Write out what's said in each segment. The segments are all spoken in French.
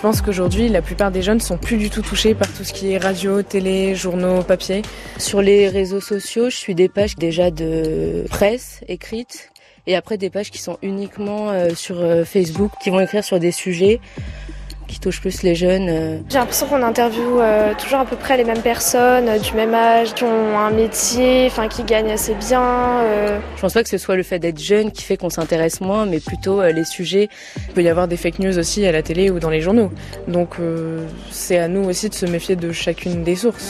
pense qu'aujourd'hui, la plupart des jeunes sont plus du tout touchés par tout ce qui est radio, télé, journaux, papier. Sur les réseaux sociaux, je suis des pages déjà de presse écrites et après des pages qui sont uniquement sur Facebook, qui vont écrire sur des sujets qui touchent plus les jeunes. J'ai l'impression qu'on interviewe toujours à peu près les mêmes personnes, du même âge, qui ont un métier, qui gagnent assez bien. Je pense pas que ce soit le fait d'être jeune qui fait qu'on s'intéresse moins, mais plutôt les sujets. Il peut y avoir des fake news aussi à la télé ou dans les journaux. Donc c'est à nous aussi de se méfier de chacune des sources.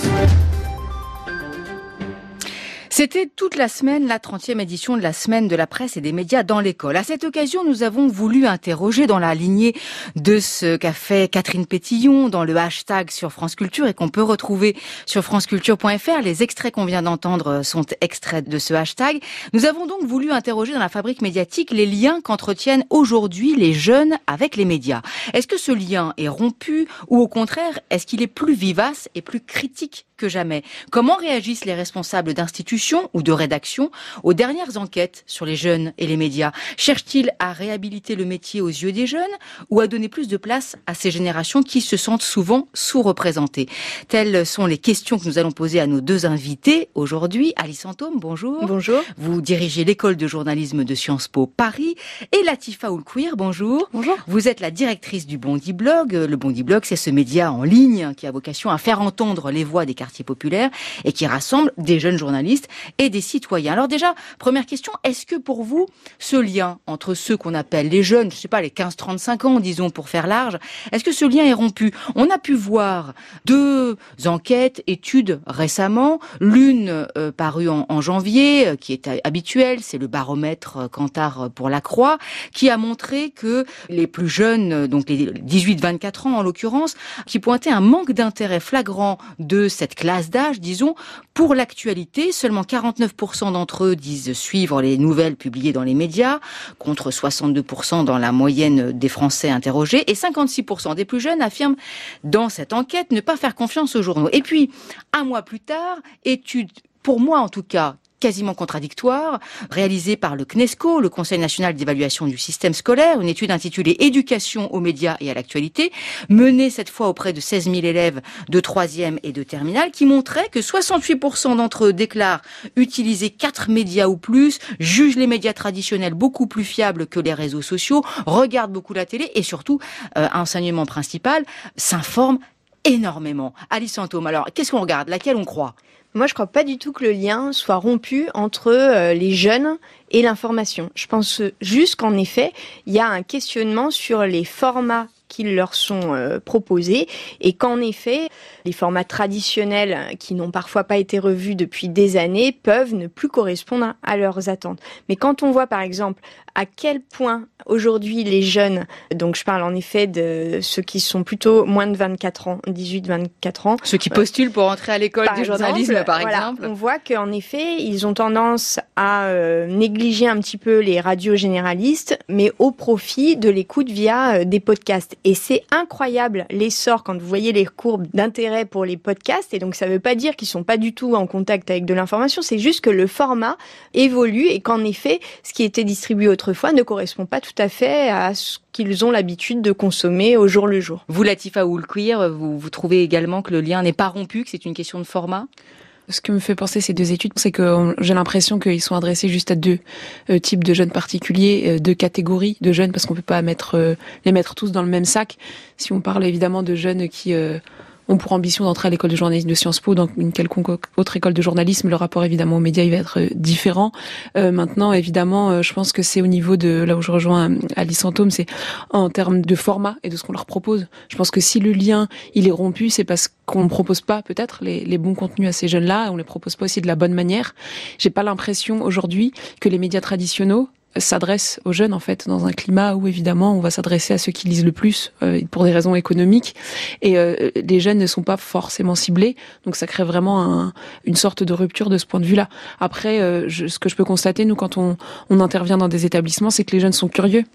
C'était toute la semaine, la 30e édition de la semaine de la presse et des médias dans l'école. À cette occasion, nous avons voulu interroger dans la lignée de ce qu'a fait Catherine Pétillon dans le hashtag sur France Culture et qu'on peut retrouver sur franceculture.fr. Les extraits qu'on vient d'entendre sont extraits de ce hashtag. Nous avons donc voulu interroger dans la fabrique médiatique les liens qu'entretiennent aujourd'hui les jeunes avec les médias. Est-ce que ce lien est rompu ou au contraire, est-ce qu'il est plus vivace et plus critique que jamais? Comment réagissent les responsables d'institutions ou de rédaction aux dernières enquêtes sur les jeunes et les médias? Cherchent-ils à réhabiliter le métier aux yeux des jeunes ou à donner plus de place à ces générations qui se sentent souvent sous-représentées? Telles sont les questions que nous allons poser à nos deux invités aujourd'hui. Alice Antôme, bonjour. Bonjour. Vous dirigez l'école de journalisme de Sciences Po Paris. Et Latifa Oulkouir, bonjour. Bonjour. Vous êtes la directrice du Bondi Blog. Le Bondi Blog, c'est ce média en ligne qui a vocation à faire entendre les voix des quartiers populaires et qui rassemble des jeunes journalistes et des citoyens. Alors déjà, première question, est-ce que pour vous, ce lien entre ceux qu'on appelle les jeunes, je sais pas, les 15-35 ans, disons, pour faire large, est-ce que ce lien est rompu? On a pu voir deux enquêtes, études récemment, l'une parue en janvier, qui est habituelle, c'est le baromètre Kantar pour la Croix, qui a montré que les plus jeunes, donc les 18-24 ans en l'occurrence, qui pointaient un manque d'intérêt flagrant de cette classe d'âge, disons, pour l'actualité. Seulement 49% d'entre eux disent suivre les nouvelles publiées dans les médias, contre 62% dans la moyenne des Français interrogés, et 56% des plus jeunes affirment dans cette enquête ne pas faire confiance aux journaux. Et puis, un mois plus tard, étude, pour moi en tout cas, quasiment contradictoire, réalisée par le CNESCO, le Conseil national d'évaluation du système scolaire, une étude intitulée « Éducation aux médias et à l'actualité », menée cette fois auprès de 16 000 élèves de 3e et de terminale, qui montrait que 68% d'entre eux déclarent utiliser 4 médias ou plus, jugent les médias traditionnels beaucoup plus fiables que les réseaux sociaux, regardent beaucoup la télé et surtout, enseignement principal, s'informent énormément. Alice Antôme, alors qu'est-ce qu'on regarde? Laquelle on croit? Moi, je crois pas du tout que le lien soit rompu entre les jeunes et l'information. Je pense juste qu'en effet, il y a un questionnement sur les formats qui leur sont proposés et qu'en effet, les formats traditionnels qui n'ont parfois pas été revus depuis des années peuvent ne plus correspondre à leurs attentes. Mais quand on voit par exemple à quel point aujourd'hui les jeunes, donc je parle en effet de ceux qui sont plutôt moins de 24 ans, 18-24 ans. Ceux qui postulent pour entrer à l'école du journalisme par exemple. On voit qu'en effet, ils ont tendance à négliger un petit peu les radios généralistes, mais au profit de l'écoute via des podcasts. Et c'est incroyable l'essor quand vous voyez les courbes d'intérêt pour les podcasts. Et donc ça ne veut pas dire qu'ils sont pas du tout en contact avec de l'information. C'est juste que le format évolue et qu'en effet, ce qui était distribué autrefois ne correspond pas tout à fait à ce qu'ils ont l'habitude de consommer au jour le jour. Vous, Latifa Oulkouir, vous trouvez également que le lien n'est pas rompu, que c'est une question de format ? Ce que me fait penser ces deux études, c'est que j'ai l'impression qu'ils sont adressés juste à deux types de jeunes particuliers, deux catégories de jeunes, parce qu'on peut pas les mettre tous dans le même sac. Si on parle évidemment de jeunes qui ont pour ambition d'entrer à l'école de journalisme de Sciences Po, dans une quelconque autre école de journalisme, le rapport évidemment aux médias il va être différent. Maintenant, évidemment, je pense que c'est au niveau de, là où je rejoins Alice Antôme, c'est en termes de format et de ce qu'on leur propose. Je pense que si le lien il est rompu, c'est parce qu'on ne propose pas peut-être les bons contenus à ces jeunes-là, on les propose pas aussi de la bonne manière. J'ai pas l'impression aujourd'hui que les médias traditionnels s'adresse aux jeunes en fait dans un climat où évidemment on va s'adresser à ceux qui lisent le plus pour des raisons économiques et les jeunes ne sont pas forcément ciblés, donc ça crée vraiment une sorte de rupture de ce point de vue-là. Après, ce que je peux constater nous quand on intervient dans des établissements, c'est que les jeunes sont curieux.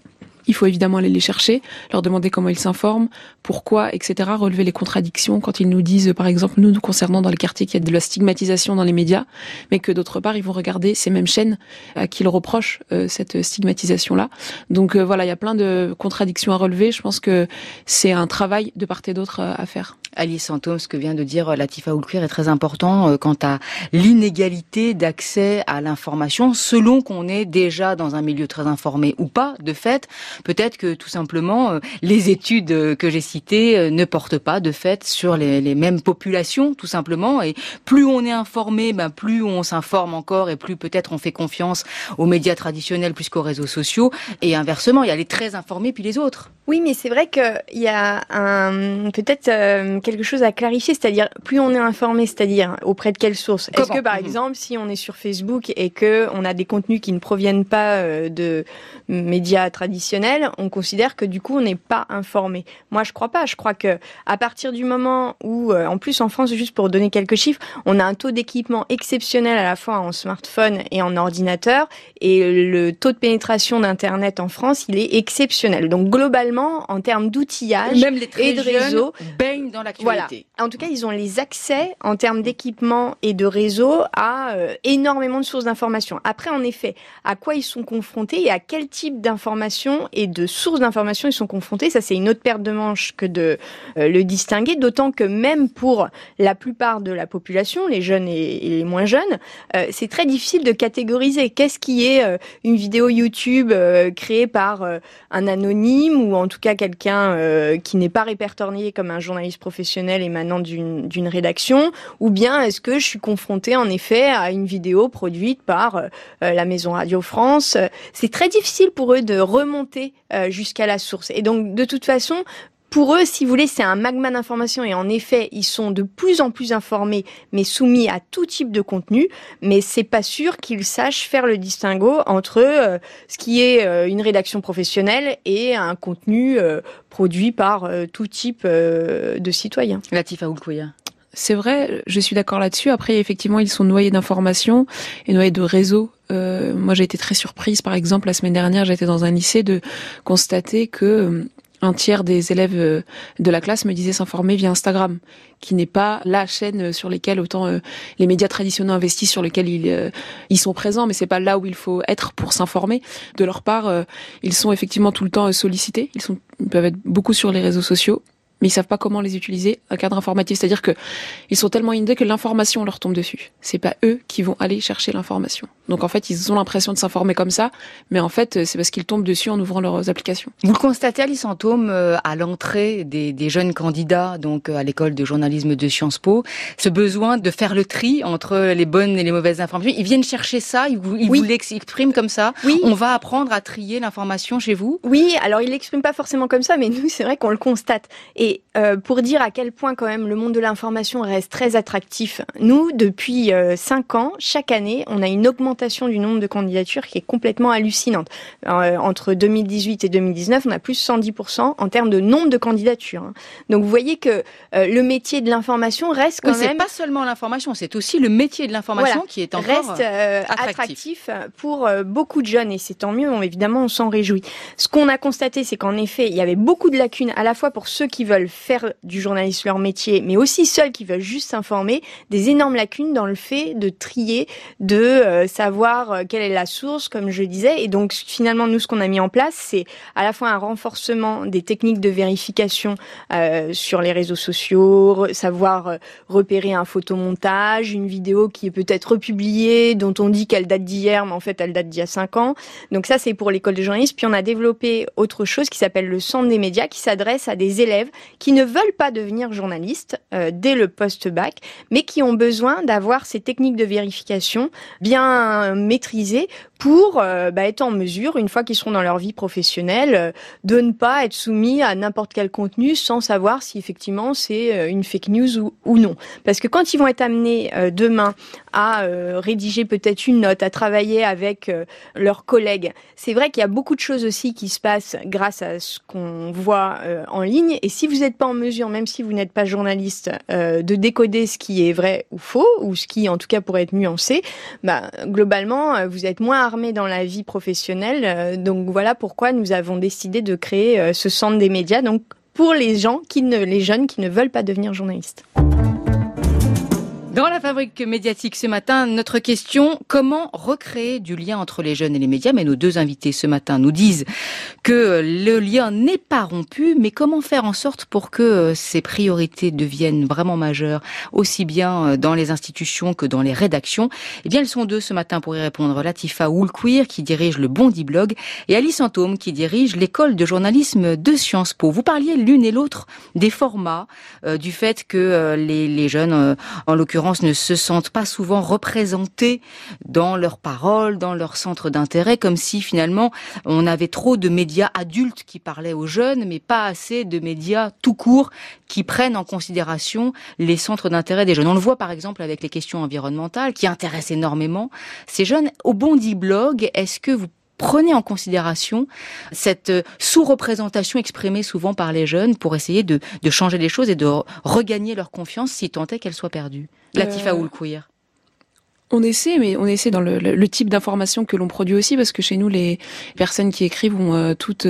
Il faut évidemment aller les chercher, leur demander comment ils s'informent, pourquoi, etc. Relever les contradictions quand ils nous disent, par exemple, nous concernant dans les quartiers qu'il y a de la stigmatisation dans les médias, mais que d'autre part, ils vont regarder ces mêmes chaînes à qui ils reprochent cette stigmatisation-là. Donc voilà, il y a plein de contradictions à relever. Je pense que c'est un travail de part et d'autre à faire. Alice Santôme, ce que vient de dire Latifa Oulkouir est très important quant à l'inégalité d'accès à l'information selon qu'on est déjà dans un milieu très informé ou pas. De fait, peut-être que tout simplement les études que j'ai citées ne portent pas de fait sur les mêmes populations tout simplement, et plus on est informé, plus on s'informe encore et plus peut-être on fait confiance aux médias traditionnels plus qu'aux réseaux sociaux, et inversement, il y a les très informés puis les autres. Oui, mais c'est vrai qu'il y a peut-être quelque chose à clarifier, c'est-à-dire plus on est informé, c'est-à-dire auprès de quelle source. Est-ce que par exemple, si on est sur Facebook et que on a des contenus qui ne proviennent pas de médias traditionnels, on considère que du coup on n'est pas informé. Moi, je crois pas. Je crois que à partir du moment où, en plus en France, juste pour donner quelques chiffres, on a un taux d'équipement exceptionnel à la fois en smartphone et en ordinateur, et le taux de pénétration d'Internet en France, il est exceptionnel. Donc globalement, en termes d'outillage même les très et de réseau, baignent dans l'actualité. Voilà. En tout cas, ils ont les accès en termes d'équipement et de réseau à énormément de sources d'informations. Après, en effet, à quoi ils sont confrontés et à quel type d'informations et de sources d'informations ils sont confrontés, ça c'est une autre paire de manches que de le distinguer, d'autant que même pour la plupart de la population, les jeunes et les moins jeunes, c'est très difficile de catégoriser. Qu'est-ce qui est une vidéo YouTube créée par un anonyme, ou en tout cas quelqu'un qui n'est pas répertorié comme un journaliste professionnel émanant d'une rédaction, ou bien est-ce que je suis confrontée en effet à une vidéo produite par la Maison Radio France. C'est très difficile pour eux de remonter jusqu'à la source. Et donc de toute façon, pour eux, si vous voulez, c'est un magma d'informations, et en effet, ils sont de plus en plus informés, mais soumis à tout type de contenu, mais c'est pas sûr qu'ils sachent faire le distinguo entre ce qui est une rédaction professionnelle et un contenu produit par tout type de citoyens. Latifa Oulkouir. C'est vrai, je suis d'accord là-dessus. Après, effectivement, ils sont noyés d'informations et noyés de réseaux. Moi, j'ai été très surprise, par exemple, la semaine dernière, j'étais dans un lycée, de constater que un tiers des élèves de la classe me disaient s'informer via Instagram, qui n'est pas la chaîne sur laquelle autant les médias traditionnels investissent, sur lesquels ils sont présents, mais c'est pas là où il faut être pour s'informer. De leur part, ils sont effectivement tout le temps sollicités. Ils peuvent être beaucoup sur les réseaux sociaux, mais ils savent pas comment les utiliser à cadre informatif. C'est-à-dire que ils sont tellement inondés que l'information leur tombe dessus. C'est pas eux qui vont aller chercher l'information. Donc en fait, ils ont l'impression de s'informer comme ça, mais en fait, c'est parce qu'ils tombent dessus en ouvrant leurs applications. Vous le constatez, Alice Santôme, à l'entrée des jeunes candidats, donc à l'école de journalisme de Sciences Po, ce besoin de faire le tri entre les bonnes et les mauvaises informations. Ils viennent chercher ça, ils vous l'expriment comme ça. Oui. On va apprendre à trier l'information chez vous. Oui, alors ils l'expriment pas forcément comme ça, mais nous, c'est vrai qu'on le constate. Et pour dire à quel point quand même le monde de l'information reste très attractif, nous, depuis 5 ans, chaque année, on a une augmentation du nombre de candidatures qui est complètement hallucinante. Entre 2018 et 2019, on a plus 110% en termes de nombre de candidatures. Donc vous voyez que le métier de l'information reste quand même... c'est pas seulement l'information, c'est aussi le métier de l'information qui est encore reste attractif pour beaucoup de jeunes, et c'est tant mieux, évidemment, on s'en réjouit. Ce qu'on a constaté, c'est qu'en effet, il y avait beaucoup de lacunes, à la fois pour ceux qui veulent faire du journalisme leur métier, mais aussi ceux qui veulent juste s'informer, des énormes lacunes dans le fait de trier, de savoir quelle est la source, comme je disais. Et donc, finalement, nous, ce qu'on a mis en place, c'est à la fois un renforcement des techniques de vérification sur les réseaux sociaux, savoir repérer un photomontage, une vidéo qui est peut-être republiée, dont on dit qu'elle date d'hier, mais en fait, elle date d'il y a 5 ans. Donc ça, c'est pour l'école de journalisme. Puis on a développé autre chose qui s'appelle le Centre des médias, qui s'adresse à des élèves qui ne veulent pas devenir journalistes dès le post-bac, mais qui ont besoin d'avoir ces techniques de vérification bien maîtrisées pour être en mesure, une fois qu'ils seront dans leur vie professionnelle, de ne pas être soumis à n'importe quel contenu sans savoir si effectivement c'est une fake news ou non. Parce que quand ils vont être amenés demain à rédiger peut-être une note, à travailler avec leurs collègues, c'est vrai qu'il y a beaucoup de choses aussi qui se passent grâce à ce qu'on voit en ligne. Et si vous n'êtes pas en mesure, même si vous n'êtes pas journaliste, de décoder ce qui est vrai ou faux, ou ce qui en tout cas pourrait être nuancé, globalement vous êtes moins armé dans la vie professionnelle. Donc voilà pourquoi nous avons décidé de créer ce centre des médias, donc pour les jeunes qui ne veulent pas devenir journalistes. Dans la fabrique médiatique ce matin, notre question, comment recréer du lien entre les jeunes et les médias? Mais nos deux invités ce matin nous disent que le lien n'est pas rompu, mais comment faire en sorte pour que ces priorités deviennent vraiment majeures, aussi bien dans les institutions que dans les rédactions? Eh bien, elles sont deux ce matin pour y répondre. Latifa Oulkouir, qui dirige le Bondi Blog, et Alice Antôme, qui dirige l'école de journalisme de Sciences Po. Vous parliez l'une et l'autre des formats, du fait que les jeunes, en l'occurrence, ne se sentent pas souvent représentés dans leurs paroles, dans leur centre d'intérêt, comme si finalement on avait trop de médias adultes qui parlaient aux jeunes, mais pas assez de médias tout court qui prennent en considération les centres d'intérêt des jeunes. On le voit par exemple avec les questions environnementales qui intéressent énormément ces jeunes. Au Bondi Blog, est-ce que vous prenez en considération cette sous-représentation exprimée souvent par les jeunes pour essayer de changer les choses et de regagner leur confiance si tant est qu'elle soit perdue? Latifa Oulkouir. On essaie dans le type d'information que l'on produit aussi, parce que chez nous, les personnes qui écrivent ont toutes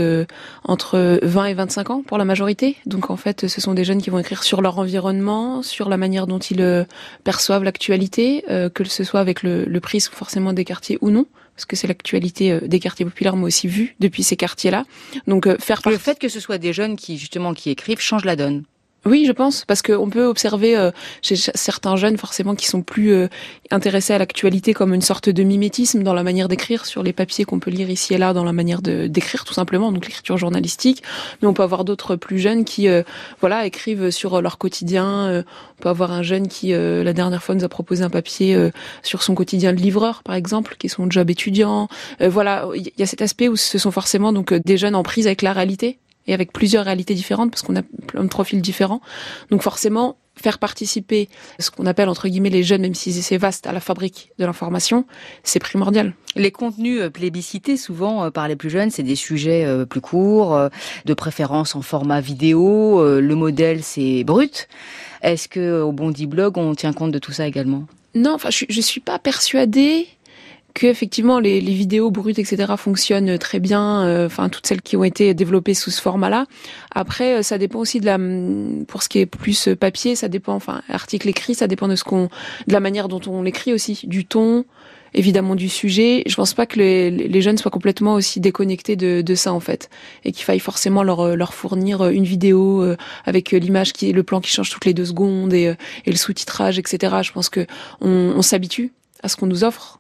entre 20 et 25 ans pour la majorité. Donc en fait, ce sont des jeunes qui vont écrire sur leur environnement, sur la manière dont ils perçoivent l'actualité, que ce soit avec le prisme forcément des quartiers ou non, parce que c'est l'actualité des quartiers populaires, mais aussi vue depuis ces quartiers-là. Donc le fait que ce soit des jeunes qui écrivent change la donne. Oui, je pense, parce qu'on peut observer chez certains jeunes forcément qui sont plus intéressés à l'actualité comme une sorte de mimétisme dans la manière d'écrire sur les papiers qu'on peut lire ici et là, dans la manière d'écrire tout simplement, donc l'écriture journalistique. Mais on peut avoir d'autres plus jeunes qui écrivent sur leur quotidien. On peut avoir un jeune qui la dernière fois nous a proposé un papier sur son quotidien de livreur, par exemple, qui est son job étudiant. Il y a cet aspect où ce sont forcément donc des jeunes en prise avec la réalité, et avec plusieurs réalités différentes, parce qu'on a plein de profils différents. Donc forcément, faire participer ce qu'on appelle entre guillemets les jeunes, même si c'est vaste, à la fabrique de l'information, c'est primordial. Les contenus plébiscités souvent par les plus jeunes, c'est des sujets plus courts, de préférence en format vidéo. Le modèle, c'est brut. Est-ce que au Bondi Blog, on tient compte de tout ça également? Non, je suis pas persuadée que effectivement les vidéos brutes, etc. fonctionnent très bien, toutes celles qui ont été développées sous ce format-là. Après, ça dépend aussi pour ce qui est plus papier, ça dépend, article écrit, ça dépend de la manière dont on l'écrit aussi, du ton, évidemment du sujet. Je pense pas que les jeunes soient complètement aussi déconnectés de ça en fait, et qu'il faille forcément leur fournir une vidéo avec l'image le plan qui change toutes les 2 secondes et le sous-titrage, etc. Je pense que on s'habitue à ce qu'on nous offre.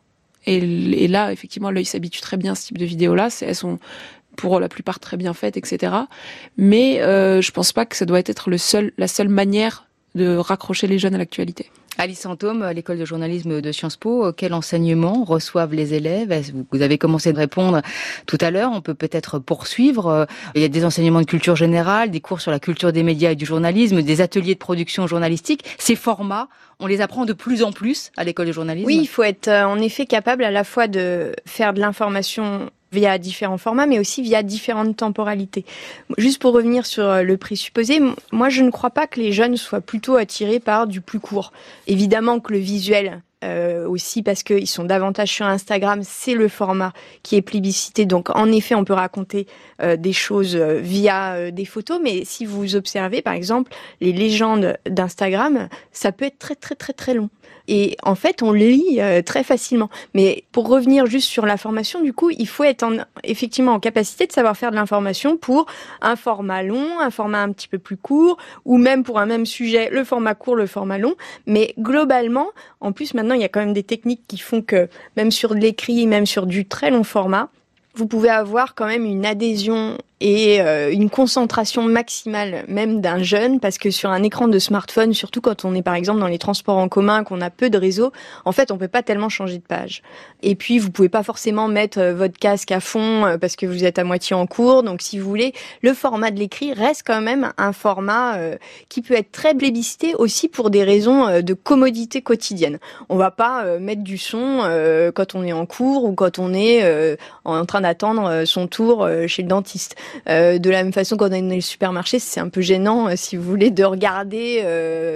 Et là, effectivement, l'œil s'habitue très bien à ce type de vidéos-là. Elles sont, pour la plupart, très bien faites, etc. Mais je pense pas que ça doit être la seule manière de raccrocher les jeunes à l'actualité. Alice Antôme, à l'école de journalisme de Sciences Po, quel enseignement reçoivent les élèves? Vous avez commencé de répondre tout à l'heure, on peut peut-être poursuivre. Il y a des enseignements de culture générale, des cours sur la culture des médias et du journalisme, des ateliers de production journalistique. Ces formats, on les apprend de plus en plus à l'école de journalisme? Oui, il faut être en effet capable à la fois de faire de l'information via différents formats, mais aussi via différentes temporalités. Juste pour revenir sur le présupposé, moi je ne crois pas que les jeunes soient plutôt attirés par du plus court. Évidemment que le visuel aussi, parce qu'ils sont davantage sur Instagram, c'est le format qui est plébiscité. Donc en effet, on peut raconter des choses via des photos, mais si vous observez par exemple les légendes d'Instagram, ça peut être très très très très long. Et en fait, on le lit très facilement. Mais pour revenir juste sur l'information, du coup, il faut être effectivement en capacité de savoir faire de l'information pour un format long, un format un petit peu plus court, ou même pour un même sujet, le format court, le format long. Mais globalement, en plus, maintenant, il y a quand même des techniques qui font que, même sur de l'écrit, même sur du très long format, vous pouvez avoir quand même une adhésion et une concentration maximale même d'un jeune, parce que sur un écran de smartphone, surtout quand on est par exemple dans les transports en commun, qu'on a peu de réseau, en fait on peut pas tellement changer de page. Et puis vous pouvez pas forcément mettre votre casque à fond parce que vous êtes à moitié en cours, donc si vous voulez, le format de l'écrit reste quand même un format qui peut être très plébiscité aussi pour des raisons de commodité quotidienne. On va pas mettre du son quand on est en cours ou quand on est en train d'attendre son tour chez le dentiste. De la même façon, quand on est dans les supermarchés, c'est un peu gênant, si vous voulez, de regarder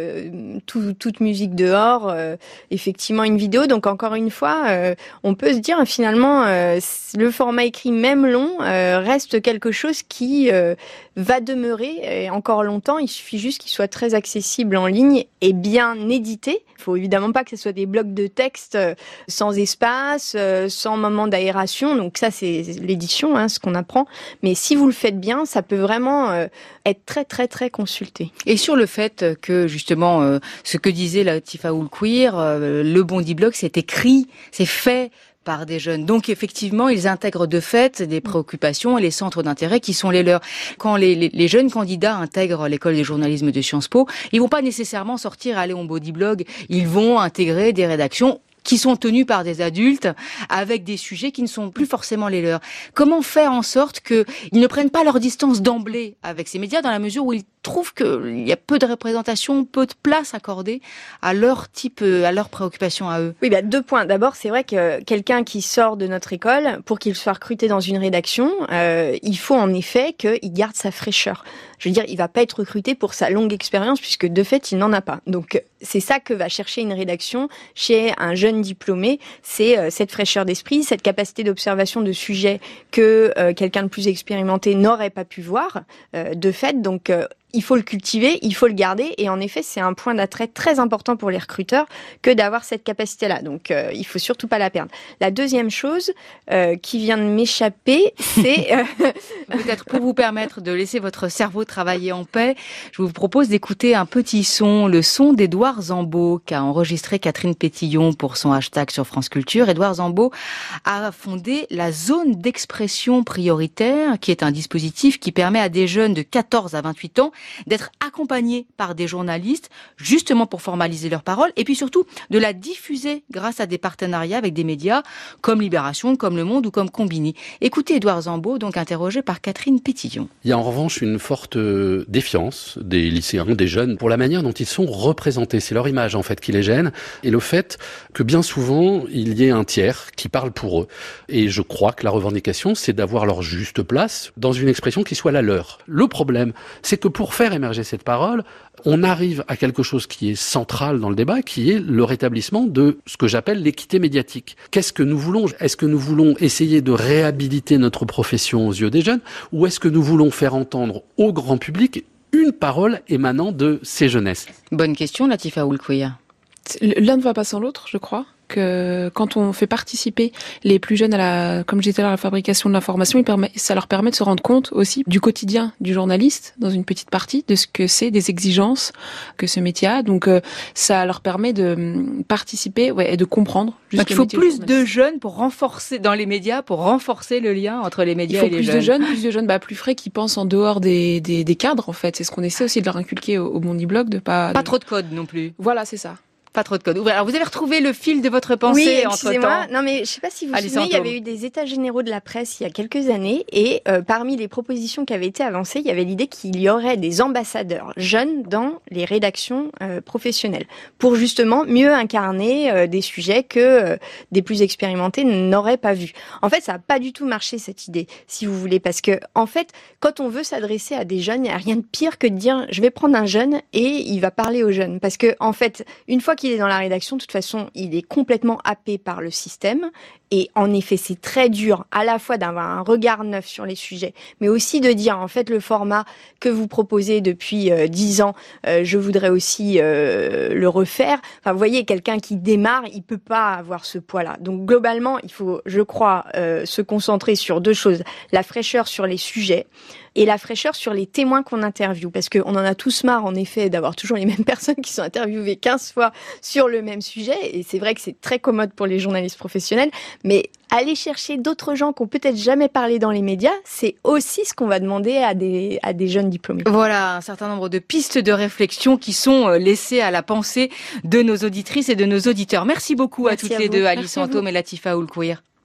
toute musique dehors, effectivement une vidéo. Donc encore une fois, on peut se dire finalement, le format écrit, même long, reste quelque chose qui va demeurer encore longtemps. Il suffit juste qu'il soit très accessible en ligne et bien édité. Il faut évidemment pas que ce soit des blocs de texte sans espace, sans moment d'aération. Donc ça, c'est l'édition, ce qu'on apprend. Mais si vous le faites bien, ça peut vraiment être très, très, très consulté. Et sur le fait que, justement, ce que disait Latifa Oulkouir, le Bondi Blog, c'est écrit, c'est fait par des jeunes. Donc effectivement, ils intègrent de fait des préoccupations et les centres d'intérêt qui sont les leurs. Quand les jeunes candidats intègrent l'école de journalisme de Sciences Po, ils vont pas nécessairement sortir aller au Bondi Blog, ils vont intégrer des rédactions qui sont tenues par des adultes avec des sujets qui ne sont plus forcément les leurs. Comment faire en sorte qu'ils ne prennent pas leur distance d'emblée avec ces médias dans la mesure où ils trouvent qu'il y a peu de représentation, peu de place accordée à leur type, à leurs préoccupations à eux? Oui, 2 points. D'abord, c'est vrai que quelqu'un qui sort de notre école, pour qu'il soit recruté dans une rédaction, il faut en effet qu'il garde sa fraîcheur. Je veux dire, il va pas être recruté pour sa longue expérience puisque de fait, il n'en a pas. Donc, c'est ça que va chercher une rédaction chez un jeune diplômé, c'est cette fraîcheur d'esprit, cette capacité d'observation de sujets que quelqu'un de plus expérimenté n'aurait pas pu voir de fait. Donc, il faut le cultiver, il faut le garder, et en effet, c'est un point d'attrait très important pour les recruteurs que d'avoir cette capacité-là. Donc, il faut surtout pas la perdre. La deuxième chose qui vient de m'échapper, c'est peut-être pour vous permettre de laisser votre cerveau travailler en paix, je vous propose d'écouter un petit son, le son d'Édouard Zambo qu'a enregistré Catherine Pétillon pour son hashtag sur France Culture. Édouard Zambo a fondé la zone d'expression prioritaire, qui est un dispositif qui permet à des jeunes de 14 à 28 ans d'être accompagnés par des journalistes, justement pour formaliser leurs paroles, et puis surtout de la diffuser grâce à des partenariats avec des médias comme Libération, comme Le Monde ou comme Combini. Écoutez Édouard Zambo, donc interrogé par Catherine Pétillon. Il y a en revanche une forte défiance des lycéens, des jeunes, pour la manière dont ils sont représentés. C'est leur image en fait qui les gêne, et le fait que bien souvent il y ait un tiers qui parle pour eux. Et je crois que la revendication, c'est d'avoir leur juste place dans une expression qui soit la leur. Le problème, c'est que pour faire émerger cette parole, on arrive à quelque chose qui est central dans le débat, qui est le rétablissement de ce que j'appelle l'équité médiatique. Qu'est-ce que nous voulons ? Est-ce que nous voulons essayer de réhabiliter notre profession aux yeux des jeunes, ou est-ce que nous voulons faire entendre au grand public une parole émanant de ces jeunesses ? Bonne question, Latifa Oulkouir. L'un ne va pas sans l'autre, je crois. Que quand on fait participer les plus jeunes comme je disais à la fabrication de l'information, ça leur permet de se rendre compte aussi du quotidien du journaliste, dans une petite partie, de ce que c'est, des exigences que ce métier a. Donc ça leur permet de participer et de comprendre. Donc il faut plus de jeunes pour renforcer, dans les médias, pour renforcer le lien entre les médias et les jeunes. Plus de jeunes plus frais qui pensent en dehors des cadres en fait. C'est ce qu'on essaie aussi de leur inculquer au Bondi Blog, pas trop de code non plus. Voilà, c'est ça. Pas trop de code. Alors, vous avez retrouvé le fil de votre pensée entre-temps. Non, mais je sais pas si vous vous souvenez, il y avait eu des états généraux de la presse il y a quelques années, et parmi les propositions qui avaient été avancées, il y avait l'idée qu'il y aurait des ambassadeurs jeunes dans les rédactions professionnelles, pour justement mieux incarner des sujets que des plus expérimentés n'auraient pas vus. En fait, ça n'a pas du tout marché, cette idée, si vous voulez, parce que, en fait, quand on veut s'adresser à des jeunes, il n'y a rien de pire que de dire, je vais prendre un jeune et il va parler aux jeunes. Parce que, en fait, une fois qu'il est dans la rédaction, de toute façon, il est complètement happé par le système. Et en effet, c'est très dur à la fois d'avoir un regard neuf sur les sujets, mais aussi de dire, en fait, le format que vous proposez depuis 10 ans, je voudrais aussi le refaire. Enfin, vous voyez, quelqu'un qui démarre, il peut pas avoir ce poids-là. Donc, globalement, il faut, je crois, se concentrer sur 2 choses. La fraîcheur sur les sujets et la fraîcheur sur les témoins qu'on interviewe. Parce qu'on en a tous marre, en effet, d'avoir toujours les mêmes personnes qui sont interviewées 15 fois sur le même sujet. Et c'est vrai que c'est très commode pour les journalistes professionnels. Mais aller chercher d'autres gens qui ont peut-être jamais parlé dans les médias, c'est aussi ce qu'on va demander à des jeunes diplômés. Voilà, un certain nombre de pistes de réflexion qui sont laissées à la pensée de nos auditrices et de nos auditeurs. Merci beaucoup à toutes les deux, Alice Antôme et Latifa Oulkouir.